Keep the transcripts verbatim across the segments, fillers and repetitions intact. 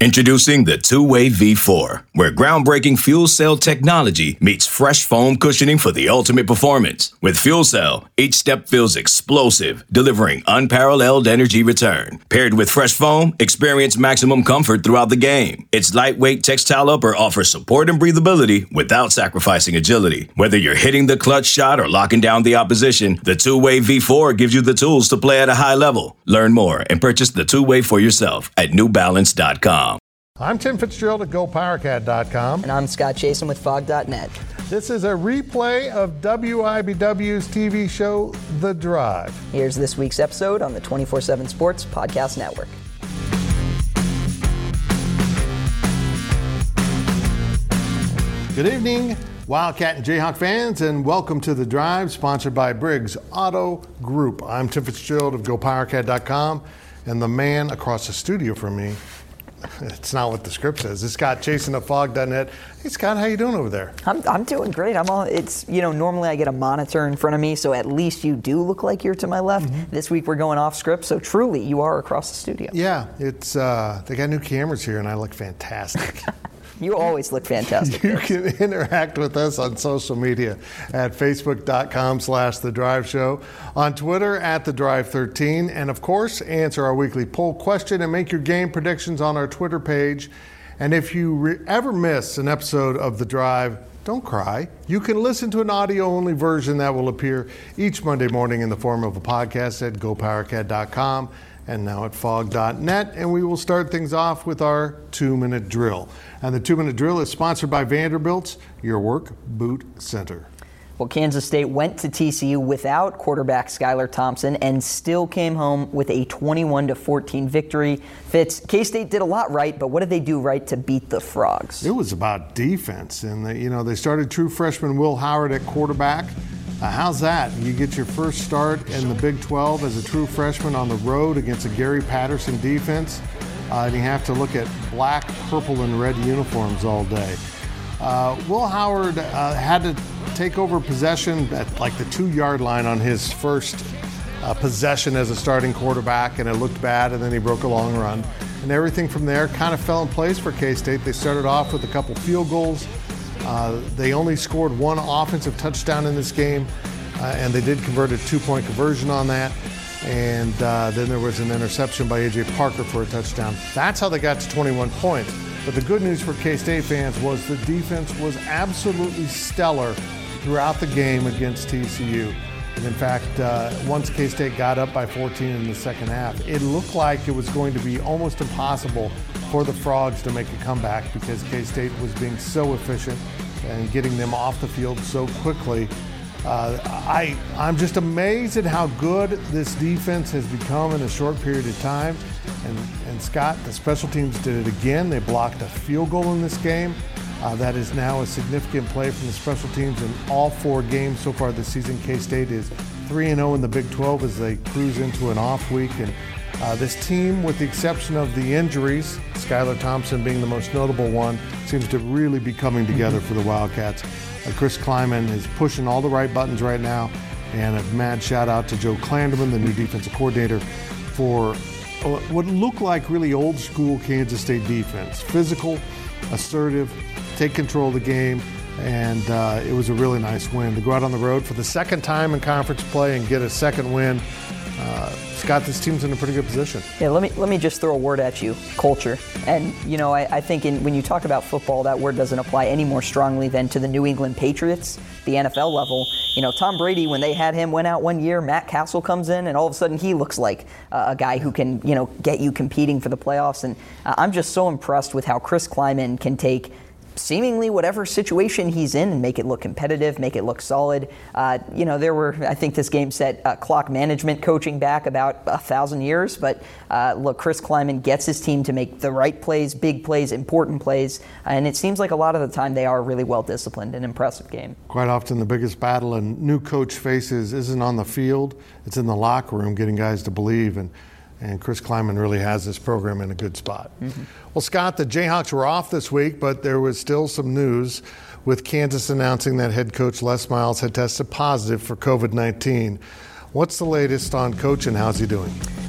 Introducing the Two-Way V four, where groundbreaking fuel cell technology meets fresh foam cushioning for the ultimate performance. With fuel cell, each step feels explosive, delivering unparalleled energy return. Paired with fresh foam, experience maximum comfort throughout the game. Its lightweight textile upper offers support and breathability without sacrificing agility. Whether you're hitting the clutch shot or locking down the opposition, the Two-Way V four gives you the tools to play at a high level. Learn more and purchase the Two-Way for yourself at new balance dot com. I'm Tim Fitzgerald at Go Power Cat dot com. And I'm Scott Chasen with Fog dot net. This is a replay of W I B W's T V show, The Drive. Here's this week's episode on the twenty-four seven Sports Podcast Network. Good evening, Wildcat and Jayhawk fans, and welcome to The Drive, sponsored by Briggs Auto Group. I'm Tim Fitzgerald of Go Power Cat dot com, and the man across the studio from me, it's not what the script says. It's Scott Chasen of Fog dot net. Hey, Scott, how you doing over there? I'm I'm doing great. I'm all. It's you know normally I get a monitor in front of me, so at least you do look like you're to my left. Mm-hmm. This week we're going off script, so truly you are across the studio. Yeah, it's uh, they got new cameras here, and I look fantastic. You always look fantastic. You can interact with us on social media at facebook dot com slash The Drive Show, on Twitter at The Drive thirteen, and of course, answer our weekly poll question and make your game predictions on our Twitter page. And if you re- ever miss an episode of The Drive, don't cry. You can listen to an audio-only version that will appear each Monday morning in the form of a podcast at Go Power Cat dot com and now at Fog dot net. And we will start things off with our two-minute drill. And the two-minute drill is sponsored by Vanderbilt's Your Work Boot Center. Well, Kansas State went to T C U without quarterback Skylar Thompson and still came home with a twenty-one to fourteen victory. Fitz, K-State did a lot right, but what did they do right to beat the Frogs? It was about defense. And, they, you know, they started true freshman Will Howard at quarterback. Uh, how's that? You get your first start in the Big twelve as a true freshman on the road against a Gary Patterson defense, uh, and you have to look at black, purple, and red uniforms all day. Uh, Will Howard uh, had to take over possession at like the two-yard line on his first uh, possession as a starting quarterback, and it looked bad, and then he broke a long run. And everything from there kind of fell in place for K-State. They started off with a couple field goals. Uh, they only scored one offensive touchdown in this game, uh, and they did convert a two-point conversion on that. And uh, then there was an interception by A J Parker for a touchdown. That's how they got to twenty-one points. But the good news for K-State fans was the defense was absolutely stellar throughout the game against T C U. And in fact, uh, once K-State got up by fourteen in the second half, it looked like it was going to be almost impossible for the Frogs to make a comeback because K-State was being so efficient and getting them off the field so quickly. Uh, I, I'm just amazed at how good this defense has become in a short period of time. And, and Scott, the special teams did it again. They blocked a field goal in this game. Uh, that is now a significant play from the special teams in all four games so far this season. K-State is three and oh in the Big twelve as they cruise into an off week. And uh, this team, with the exception of the injuries, Skylar Thompson being the most notable one, seems to really be coming together for the Wildcats. Uh, Chris Kleiman is pushing all the right buttons right now. And a mad shout out to Joe Klanderman, the new defensive coordinator, for what looked like really old school Kansas State defense. Physical, assertive, take control of the game, and uh, it was a really nice win. To go out on the road for the second time in conference play and get a second win, uh, Scott, this team's in a pretty good position. Yeah, let me let me just throw a word at you, culture. And, you know, I, I think in, when you talk about football, that word doesn't apply any more strongly than to the New England Patriots, the N F L level. You know, Tom Brady, when they had him, went out one year, Matt Castle comes in, and all of a sudden he looks like uh, a guy who can, you know, get you competing for the playoffs. And uh, I'm just so impressed with how Chris Kleiman can take seemingly whatever situation he's in and make it look competitive, make it look solid. Uh, you know, there were, I think this game set uh, clock management coaching back about a thousand years, but uh, look, Chris Kleiman gets his team to make the right plays, big plays, important plays, and it seems like a lot of the time they are really well disciplined and impressive game. Quite often the biggest battle a new coach faces isn't on the field, it's in the locker room, getting guys to believe, and And Chris Kleiman really has this program in a good spot. Mm-hmm. Well, Scott, the Jayhawks were off this week, but there was still some news with Kansas announcing that head coach Les Miles had tested positive for covid nineteen. What's the latest on Coach and how's he doing?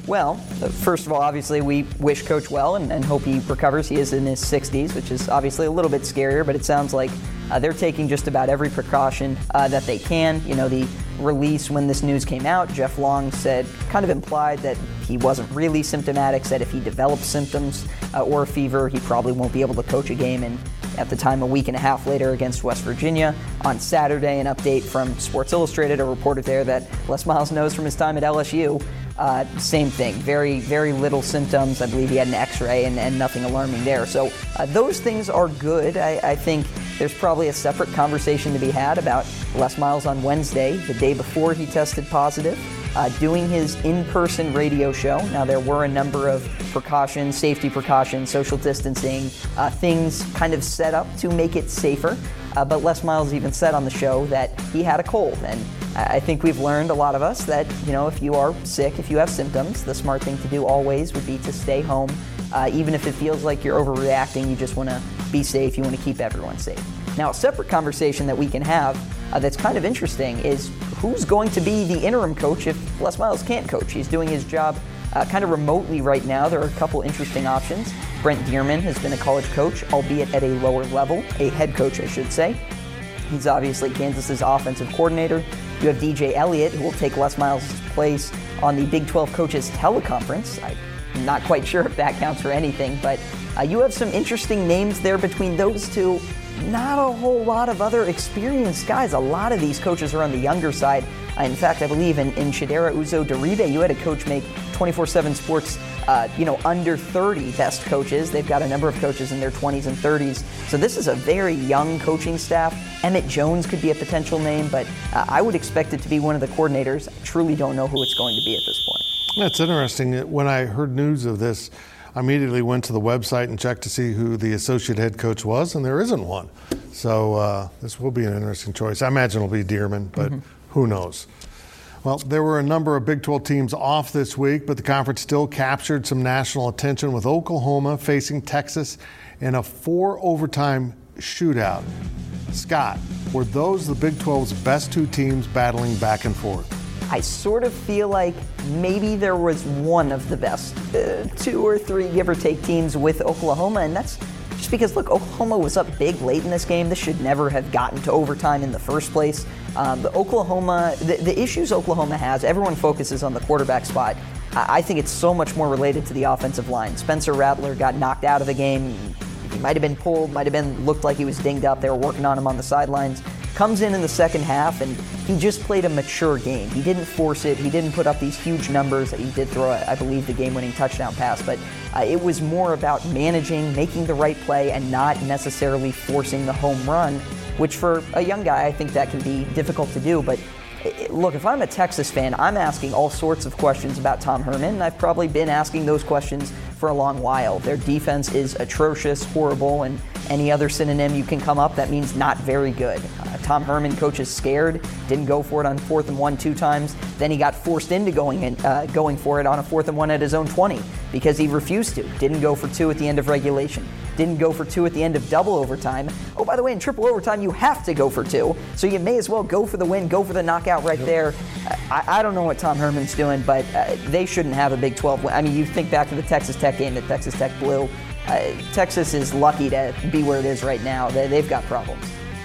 Well, first of all, obviously we wish Coach well and, and hope he recovers. He is in his sixties, which is obviously a little bit scarier, but it sounds like uh, they're taking just about every precaution uh, that they can. You know, the release when this news came out, Jeff Long said, kind of implied that he wasn't really symptomatic, said if he develops symptoms uh, or a fever, he probably won't be able to coach a game. And at the time, a week and a half later against West Virginia. On Saturday, an update from Sports Illustrated, a reporter there that Les Miles knows from his time at L S U. Uh, same thing, very, very little symptoms. I believe he had an x-ray and, and nothing alarming there. So uh, those things are good. I, I think there's probably a separate conversation to be had about Les Miles on Wednesday, the day before he tested positive, uh, doing his in-person radio show. Now, there were a number of precautions, safety precautions, social distancing, uh, things kind of set up to make it safer. Uh, but Les Miles even said on the show that he had a cold. And I think we've learned, a lot of us, that, you know, if you are sick, if you have symptoms, the smart thing to do always would be to stay home. Uh, even if it feels like you're overreacting, you just want to be safe, you want to keep everyone safe. Now, a separate conversation that we can have uh, that's kind of interesting is who's going to be the interim coach if Les Miles can't coach. He's doing his job uh, kind of remotely right now. There are a couple interesting options. Brent Dearman has been a college coach, albeit at a lower level, a head coach, I should say. He's obviously Kansas's offensive coordinator. You have D J Elliott, who will take Les Miles' place on the Big twelve Coaches Teleconference. I'm not quite sure if that counts for anything, but uh, you have some interesting names there between those two. Not a whole lot of other experienced guys. A lot of these coaches are on the younger side. Uh, in fact, I believe in, in Shadera Uzo-Deribe, you had a coach make twenty-four seven Sports, uh, you know, under thirty best coaches. They've got a number of coaches in their twenties and thirties. So this is a very young coaching staff. Emmett Jones could be a potential name, but uh, I would expect it to be one of the coordinators. I truly don't know who it's going to be at this point. That's interesting. When I heard news of this, I immediately went to the website and checked to see who the associate head coach was, and there isn't one. So uh, this will be an interesting choice. I imagine it'll be Dearman, but mm-hmm. who knows? Well, there were a number of Big twelve teams off this week, but the conference still captured some national attention with Oklahoma facing Texas in a four overtime shootout. Scott, were those the Big twelve's best two teams battling back and forth? I sort of feel like maybe there was one of the best uh, two or three give or take teams with Oklahoma, and that's just because, look, Oklahoma was up big late in this game. This should never have gotten to overtime in the first place. Um, but Oklahoma, the, the issues Oklahoma has, everyone focuses on the quarterback spot. I, I think it's so much more related to the offensive line. Spencer Rattler got knocked out of the game. He might have been pulled, might have been looked like he was dinged up. They were working on him on the sidelines. Comes in in the second half, and he just played a mature game. He didn't force it. He didn't put up these huge numbers. He did throw, I believe, the game-winning touchdown pass, but uh, it was more about managing, making the right play, and not necessarily forcing the home run, which for a young guy, I think that can be difficult to do. But look, if I'm a Texas fan, I'm asking all sorts of questions about Tom Herman, and I've probably been asking those questions for a long while. Their defense is atrocious, horrible, and any other synonym you can come up, that means not very good. Uh, Tom Herman coaches scared, didn't go for it on fourth and one two times. Then he got forced into going in, uh, going for it on a fourth and one at his own twenty because he refused to. Didn't go for two at the end of regulation. Didn't go for two at the end of double overtime. Oh, by the way, in triple overtime, you have to go for two. So you may as well go for the win, go for the knockout right there. I, I don't know what Tom Herman's doing, but uh, they shouldn't have a Big twelve win. I mean, you think back to the Texas Tech game that Texas Tech blew. Uh, Texas is lucky to be where it is right now. They, they've got problems.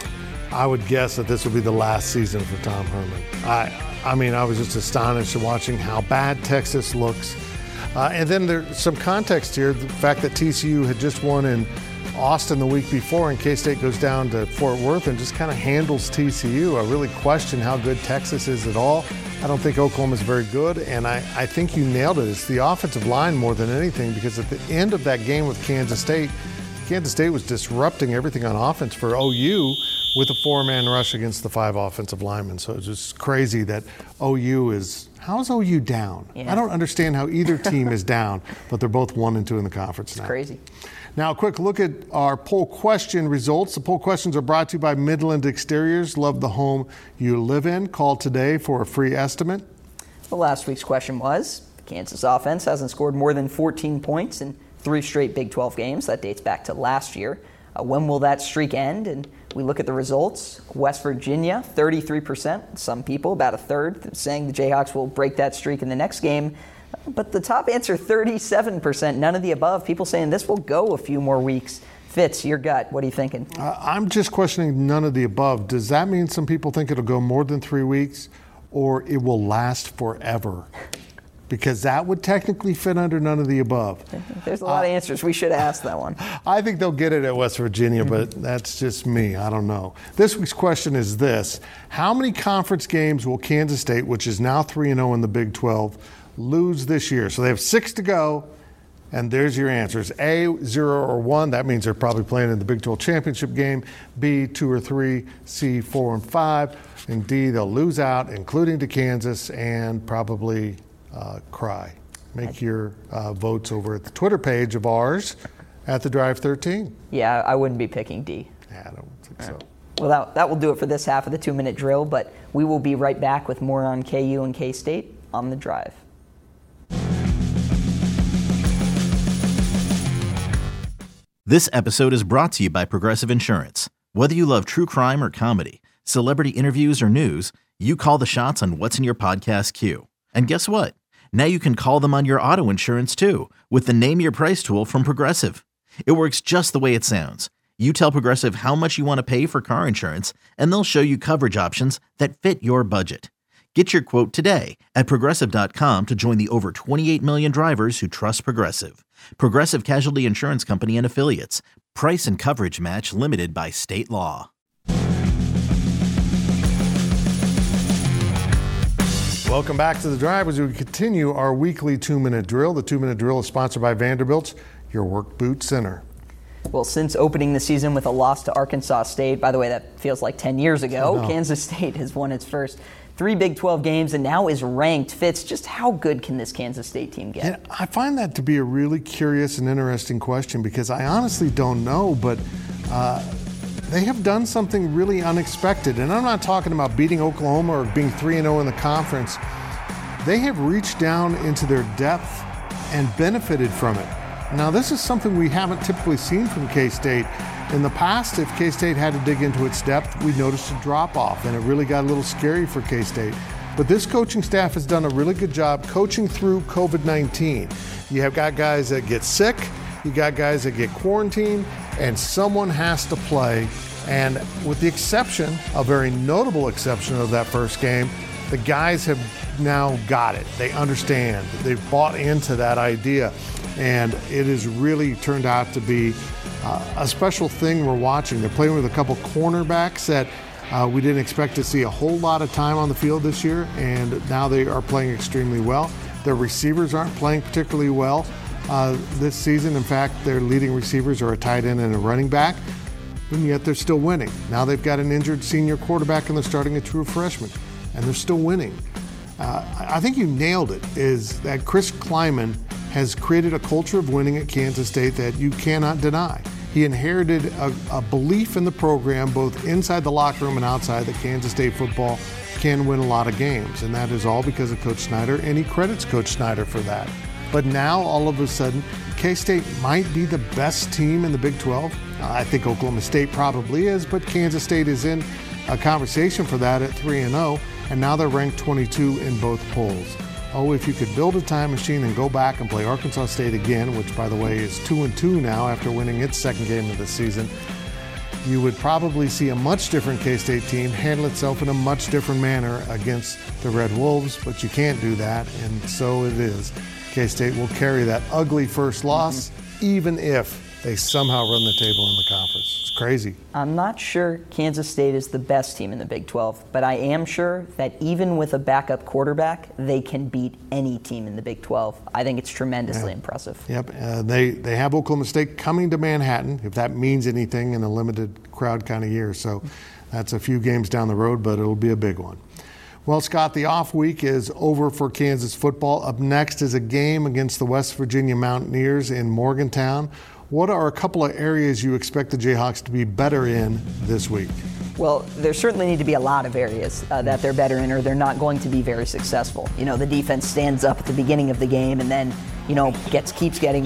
I would guess that this will be the last season for Tom Herman. I, I mean, I was just astonished watching how bad Texas looks. Uh, and then there's some context here. The fact that T C U had just won in Austin the week before, and K-State goes down to Fort Worth and just kind of handles T C U. I really question how good Texas is at all. I don't think Oklahoma is very good, and I, I think you nailed it. It's the offensive line more than anything, because at the end of that game with Kansas State, Kansas State was disrupting everything on offense for O U with a four-man rush against the five offensive linemen. So it's just crazy that O U is – how is O U down? Yeah. I don't understand how either team is down, but they're both one and two in the conference it's now. It's crazy. Now, a quick look at our poll question results. The poll questions are brought to you by Midland Exteriors. Love the home you live in. Call today for a free estimate. Well, last week's question was, the Kansas offense hasn't scored more than fourteen points in three straight Big twelve games. That dates back to last year. Uh, when will that streak end? And we look at the results. West Virginia, thirty-three percent. Some people, about a third, saying the Jayhawks will break that streak in the next game. But the top answer, thirty-seven percent, none of the above. People saying this will go a few more weeks. Fitz, your gut, what are you thinking? Uh, I'm just questioning none of the above. Does that mean some people think it'll go more than three weeks or it will last forever? Because that would technically fit under none of the above. There's a lot uh, of answers. We should ask that one. I think they'll get it at West Virginia, but that's just me. I don't know. This week's question is this. How many conference games will Kansas State, which is now three and oh in the Big twelve, lose this year? So they have six to go. And there's your answers. A, zero or one. That means they're probably playing in the Big twelve championship game. B, two or three. C, four and five. And D, they'll lose out, including to Kansas, and probably uh, cry. Make your uh, votes over at the Twitter page of ours at the Drive thirteen. Yeah, I wouldn't be picking D. Yeah, I don't think so. Well, that, that will do it for this half of the two-minute drill, but we will be right back with more on K U and K-State on The Drive. This episode is brought to you by Progressive Insurance. Whether you love true crime or comedy, celebrity interviews or news, you call the shots on what's in your podcast queue. And guess what? Now you can call them on your auto insurance too with the Name Your Price tool from Progressive. It works just the way it sounds. You tell Progressive how much you want to pay for car insurance, and they'll show you coverage options that fit your budget. Get your quote today at Progressive dot com to join the over twenty-eight million drivers who trust Progressive. Progressive Casualty Insurance Company and Affiliates. Price and coverage match limited by state law. Welcome back to The Drive as we continue our weekly two-minute drill. The two-minute drill is sponsored by Vanderbilt's Your Work Boot Center. Well, since opening the season with a loss to Arkansas State, by the way, that feels like ten years ago, Kansas State has won its first three Big twelve games and now is ranked. Fitz, just how good can this Kansas State team get? Yeah, I find that to be a really curious and interesting question because I honestly don't know, but uh, they have done something really unexpected. And I'm not talking about beating Oklahoma or being three and oh in the conference. They have reached down into their depth and benefited from it. Now, this is something we haven't typically seen from K-State. In the past, if K-State had to dig into its depth, we noticed a drop-off, and it really got a little scary for K-State. But this coaching staff has done a really good job coaching through covid nineteen. You have got guys that get sick, you got guys that get quarantined, and someone has to play. And with the exception, a very notable exception of that first game, the guys have now got it. They understand. They've bought into that idea. And it has really turned out to be uh, a special thing we're watching. They're playing with a couple cornerbacks that uh, we didn't expect to see a whole lot of time on the field this year, and now they are playing extremely well. Their receivers aren't playing particularly well uh, this season. In fact, their leading receivers are a tight end and a running back, and yet they're still winning. Now they've got an injured senior quarterback, and they're starting a true freshman, and they're still winning. Uh, I think you nailed it, is that Chris Klieman has created a culture of winning at Kansas State that you cannot deny. He inherited a, a belief in the program, both inside the locker room and outside, that Kansas State football can win a lot of games. And that is all because of Coach Snyder, and he credits Coach Snyder for that. But now, all of a sudden, K-State might be the best team in the Big twelve. I think Oklahoma State probably is, but Kansas State is in a conversation for that at three and oh, and now they're ranked twenty-two in both polls. Oh, if you could build a time machine and go back and play Arkansas State again, which, by the way, is two and two now after winning its second game of the season, you would probably see a much different K-State team handle itself in a much different manner against the Red Wolves, but you can't do that, and so it is. K-State will carry that ugly first loss, mm-hmm. even if they somehow run the table in the conference. It's crazy. I'm not sure Kansas State is the best team in the Big twelve, but I am sure that even with a backup quarterback, they can beat any team in the Big twelve. I think it's tremendously yeah. impressive. Yep, uh, they, they have Oklahoma State coming to Manhattan, if that means anything in a limited crowd kind of year. So that's a few games down the road, but it'll be a big one. Well, Scott, the off week is over for Kansas football. Up next is a game against the West Virginia Mountaineers in Morgantown. What are a couple of areas you expect the Jayhawks to be better in this week? Well, there certainly need to be a lot of areas uh, that they're better in, or they're not going to be very successful. You know, the defense stands up at the beginning of the game and then, you know, gets keeps getting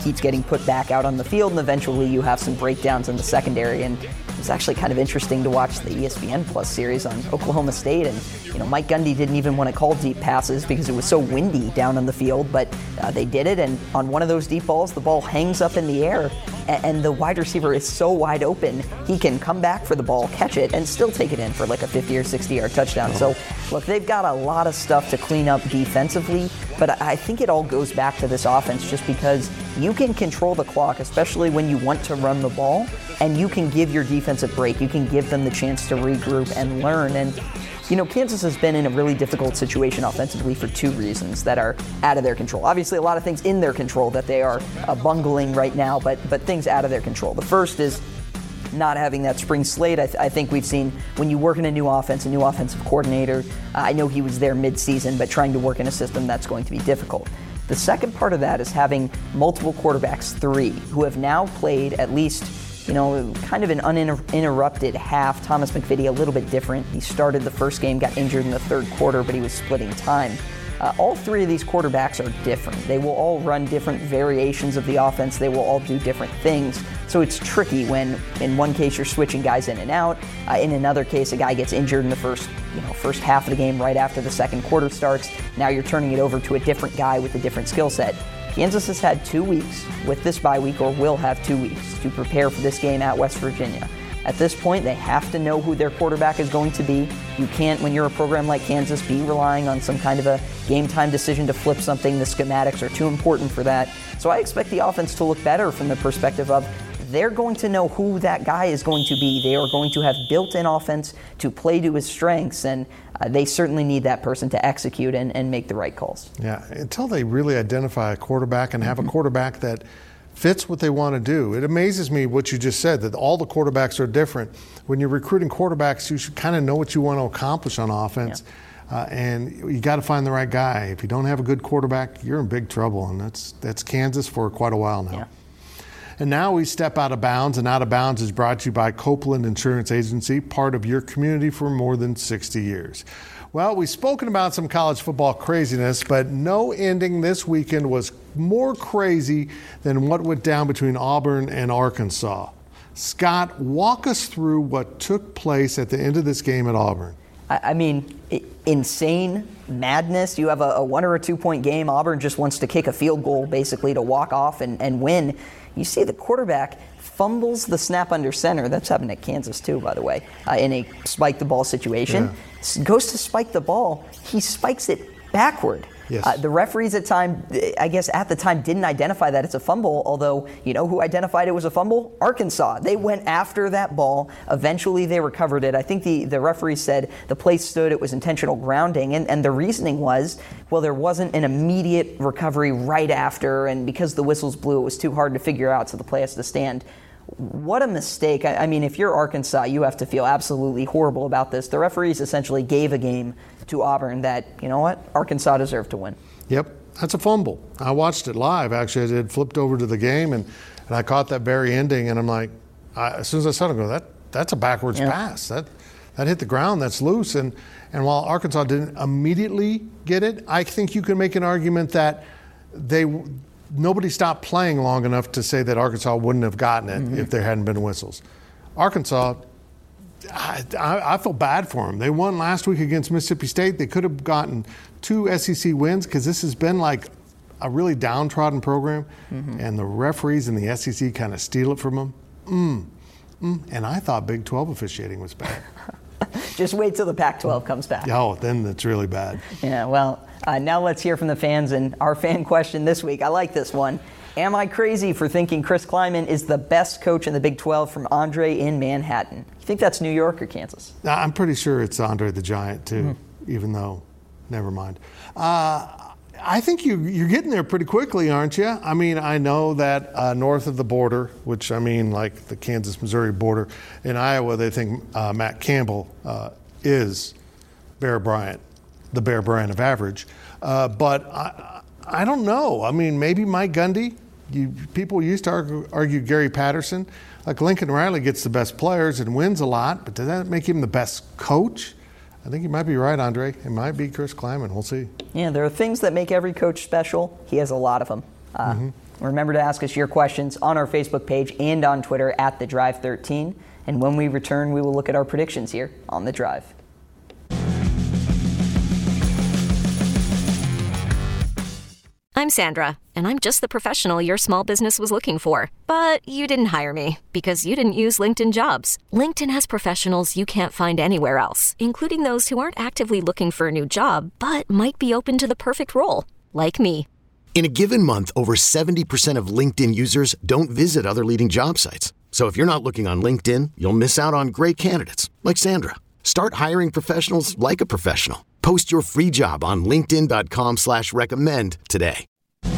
keeps getting put back out on the field, and eventually you have some breakdowns in the secondary. And it's actually kind of interesting to watch the E S P N Plus series on Oklahoma State, and you know Mike Gundy didn't even want to call deep passes because it was so windy down on the field, but uh, they did it, and on one of those deep balls, the ball hangs up in the air, and, and the wide receiver is so wide open, he can come back for the ball, catch it, and still take it in for like a fifty or sixty yard touchdown. So look, they've got a lot of stuff to clean up defensively, but I think it all goes back to this offense just because you can control the clock, especially when you want to run the ball, and you can give your defense a break. You can give them the chance to regroup and learn. And, you know, Kansas has been in a really difficult situation offensively for two reasons that are out of their control. Obviously, a lot of things in their control that they are uh, bungling right now, but but things out of their control. The first is not having that spring slate. I, th- I think we've seen when you work in a new offense, a new offensive coordinator, uh, I know he was there mid-season, but trying to work in a system that's going to be difficult. The second part of that is having multiple quarterbacks, three, who have now played at least, you know, kind of an uninterrupted half. Thomas McVitie a little bit different. He started the first game, got injured in the third quarter, but he was splitting time. Uh, all three of these quarterbacks are different. They will all run different variations of the offense. They will all do different things. So it's tricky when, in one case, you're switching guys in and out. Uh, in another case, a guy gets injured in the first, you know, first half of the game right after the second quarter starts. Now you're turning it over to a different guy with a different skill set. Kansas has had two weeks with this bye week, or will have two weeks, to prepare for this game at West Virginia. At this point, they have to know who their quarterback is going to be. You can't, when you're a program like Kansas, be relying on some kind of a game-time decision to flip something. The schematics are too important for that. So I expect the offense to look better from the perspective of they're going to know who that guy is going to be. They are going to have built-in offense to play to his strengths, and uh, they certainly need that person to execute and, and make the right calls. Yeah, until they really identify a quarterback and have mm-hmm. a quarterback that fits what they want to do. It amazes me what you just said, that all the quarterbacks are different. When you're recruiting quarterbacks, you should kind of know what you want to accomplish on offense. Yeah. Uh, and you got to find the right guy. If you don't have a good quarterback, you're in big trouble. And that's that's Kansas for quite a while now. Yeah. And now we step out of bounds, and Out of Bounds is brought to you by Copeland Insurance Agency, part of your community for more than sixty years. Well, we've spoken about some college football craziness, but no ending this weekend was more crazy than what went down between Auburn and Arkansas. Scott, walk us through what took place at the end of this game at Auburn. I mean, insane madness. You have a, a one or a two point game. Auburn just wants to kick a field goal, basically, to walk off and, and win. You see the quarterback fumbles the snap under center. That's happened at Kansas, too, by the way, uh, in a spike the ball situation. Yeah. Goes to spike the ball. He spikes it backward. Yes. Uh, the referees at time, I guess at the time, didn't identify that it's a fumble, although you know who identified it was a fumble? Arkansas. They went after that ball. Eventually they recovered it. I think the, the referee said the play stood, it was intentional grounding, and, and the reasoning was, well, there wasn't an immediate recovery right after, and because the whistles blew, it was too hard to figure out, so the play has to stand. What a mistake. I, I mean, if you're Arkansas, you have to feel absolutely horrible about this. The referees essentially gave a game to Auburn that, you know what, Arkansas deserved to win. Yep, that's a fumble. I watched it live, actually. I had flipped over to the game, and, and I caught that very ending, and I'm like, I, as soon as I saw it, I go, that, that's a backwards yeah. pass. That that hit the ground, that's loose. And, and while Arkansas didn't immediately get it, I think you can make an argument that they nobody stopped playing long enough to say that Arkansas wouldn't have gotten it mm-hmm. if there hadn't been whistles. Arkansas, I, I, I feel bad for them. They won last week against Mississippi State. They could have gotten two S E C wins because this has been like a really downtrodden program, mm-hmm. and the referees in the S E C kind of steal it from them. Mm, mm. And I thought Big twelve officiating was bad. Just wait till the Pac twelve comes back. Oh, then it's really bad. Yeah, well, uh, now let's hear from the fans, and our fan question this week. I like this one. Am I crazy for thinking Chris Klieman is the best coach in the Big twelve from Andre in Manhattan? You think that's New York or Kansas? I'm pretty sure it's Andre the Giant, too, mm-hmm. even though, never mind. Uh, I think you, you're getting there pretty quickly, aren't you? I mean, I know that uh, north of the border, which I mean like the Kansas-Missouri border, in Iowa, they think uh, Matt Campbell uh, is Bear Bryant, the Bear Bryant of average. Uh, but I, I don't know. I mean, maybe Mike Gundy. You, people used to argue, argue Gary Patterson. Like Lincoln Riley gets the best players and wins a lot, but does that make him the best coach? I think you might be right, Andre. It might be Chris Klieman. We'll see. Yeah, there are things that make every coach special. He has a lot of them. Uh, mm-hmm. Remember to ask us your questions on our Facebook page and on Twitter at The Drive thirteen. And when we return, we will look at our predictions here on The Drive. I'm Sandra, and I'm just the professional your small business was looking for. But you didn't hire me because you didn't use LinkedIn Jobs. LinkedIn has professionals you can't find anywhere else, including those who aren't actively looking for a new job, but might be open to the perfect role, like me. In a given month, over seventy percent of LinkedIn users don't visit other leading job sites. So if you're not looking on LinkedIn, you'll miss out on great candidates like Sandra. Start hiring professionals like a professional. Post your free job on linkedin dot com slash recommend today.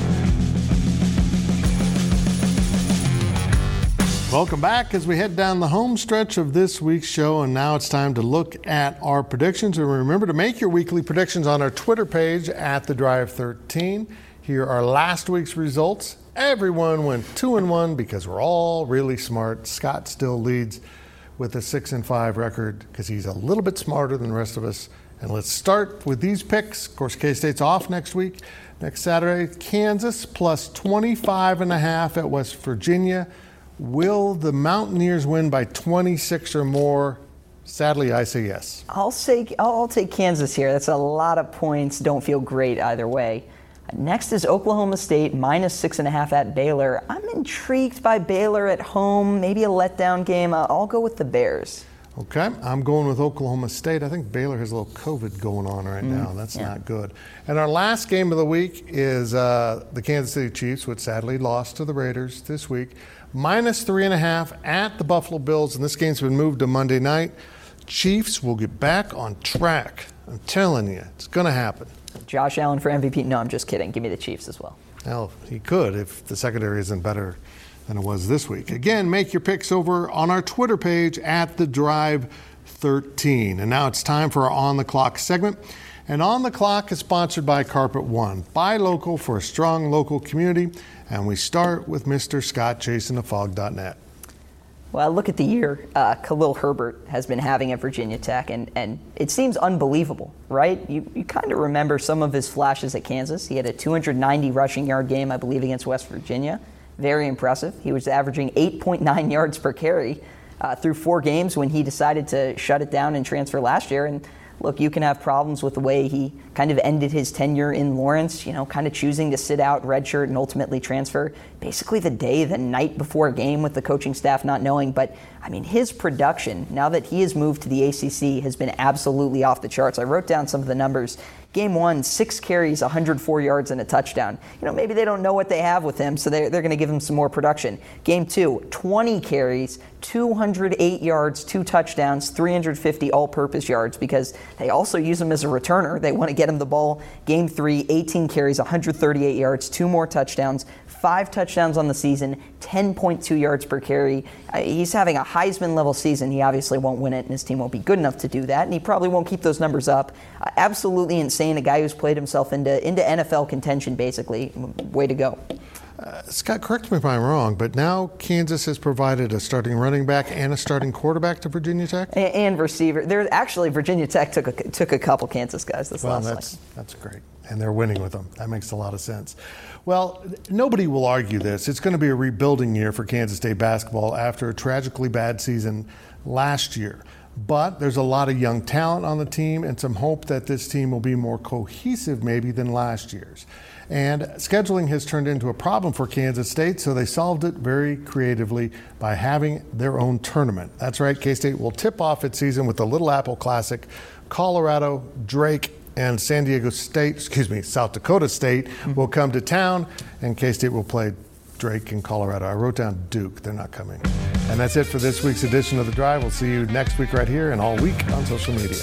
Welcome back as we head down the home stretch of this week's show, and now it's time to look at our predictions. And remember to make your weekly predictions on our Twitter page at The Drive thirteen. Here are last week's results. Everyone went two and one because we're all really smart. Scott still leads with a six and five record because he's a little bit smarter than the rest of us. And let's start with these picks. Of course, K-State's off next week. Next Saturday, Kansas plus twenty-five and a half at West Virginia. Will the Mountaineers win by twenty-six or more? Sadly, I say yes. I'll say I'll take Kansas here. That's a lot of points. Don't feel great either way. Next is Oklahoma State minus six and a half at Baylor. I'm intrigued by Baylor at home. Maybe a letdown game. I'll go with the Bears. Okay, I'm going with Oklahoma State. I think Baylor has a little COVID going on right now. That's yeah. not good. And our last game of the week is uh, the Kansas City Chiefs, which sadly lost to the Raiders this week. Minus three and a half at the Buffalo Bills, and this game's been moved to Monday night. Chiefs will get back on track. I'm telling you, it's going to happen. Josh Allen for M V P? No, I'm just kidding. Give me the Chiefs as well. Well, he could if the secondary isn't better than it was this week. Again, make your picks over on our Twitter page at The Drive thirteen. And now it's time for our On the Clock segment. And On the Clock is sponsored by Carpet One. Buy local for a strong local community. And we start with Mister Scott Chasen of fog dot net. Well, look at the year uh, Khalil Herbert has been having at Virginia Tech, and, and it seems unbelievable, right? You, you kind of remember some of his flashes at Kansas. He had a two hundred ninety rushing yard game, I believe, against West Virginia. Very impressive. He was averaging eight point nine yards per carry uh, through four games when he decided to shut it down and transfer last year. And look, you can have problems with the way he kind of ended his tenure in Lawrence, you know, kind of choosing to sit out, redshirt, and ultimately transfer basically the day, the night before a game with the coaching staff not knowing. But, I mean, his production, now that he has moved to the A C C, has been absolutely off the charts. I wrote down some of the numbers. Game one, six carries, one hundred four yards, and a touchdown. You know, maybe they don't know what they have with him, so they're, they're going to give him some more production. Game two, twenty carries, two hundred eight yards, two touchdowns, three hundred fifty all-purpose yards because they also use him as a returner. They want to get him the ball. Game three, eighteen carries, one hundred thirty-eight yards, two more touchdowns, five touchdowns on the season, ten point two yards per carry. Uh, he's having a Heisman-level season. He obviously won't win it, and his team won't be good enough to do that, and he probably won't keep those numbers up. Uh, absolutely insane. A guy who's played himself into, into N F L contention, basically. Way to go. Uh, Scott, correct me if I'm wrong, but now Kansas has provided a starting running back and a starting quarterback to Virginia Tech? And, and receiver. There, actually, Virginia Tech took a, took a couple Kansas guys this well, last that's, cycle. That's great. And they're winning with them. That makes a lot of sense. Well, nobody will argue this. It's going to be a rebuilding year for Kansas State basketball after a tragically bad season last year. But there's a lot of young talent on the team and some hope that this team will be more cohesive maybe than last year's. And scheduling has turned into a problem for Kansas State, so they solved it very creatively by having their own tournament. That's right, K-State will tip off its season with the Little Apple Classic. Colorado, Drake, and San Diego State, excuse me, South Dakota State mm-hmm. will come to town, and K-State will play Drake in Colorado. I wrote down Duke. They're not coming. And that's it for this week's edition of The Drive. We'll see you next week right here and all week on social media.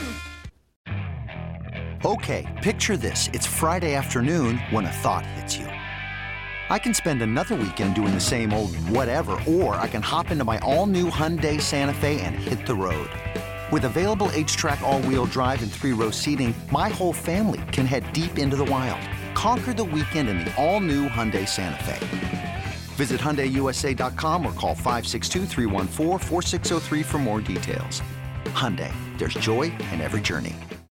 Okay, picture this. It's Friday afternoon when a thought hits you. I can spend another weekend doing the same old whatever, or I can hop into my all-new Hyundai Santa Fe and hit the road. With available H-Track all-wheel drive and three-row seating, my whole family can head deep into the wild. Conquer the weekend in the all-new Hyundai Santa Fe. Visit Hyundai U S A dot com or call five six two, three one four, four six zero three for more details. Hyundai, there's joy in every journey.